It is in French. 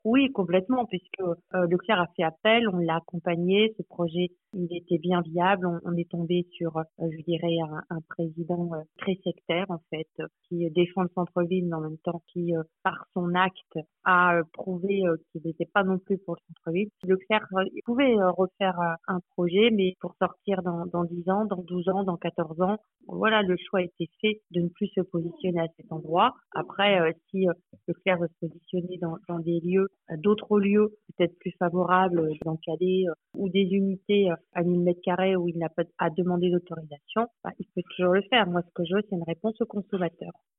Oui, complètement, puisque Leclerc a fait appel, on l'a accompagné, ce projet, il était bien viable. On est tombé sur, je dirais, un président très sectaire, en fait, qui défend le centre-ville, mais en même temps qui, par son acte, a prouvé qu'il n'était pas non plus pour le centre-ville. Leclerc, il pouvait refaire un projet, mais pour sortir dans 10 ans, dans 12 ans, dans 14 ans, voilà, le choix a été fait de ne plus se positionner à cet endroit. Après, si Leclerc veut se positionner dans des lieux, d'autres lieux peut-être plus favorables, dans Calais, ou des unités à 1000 mètres carrés où il n'a pas à demander d'autorisation, bah, il peut toujours le faire. Moi, ce que je veux, c'est une réponse au consommateur.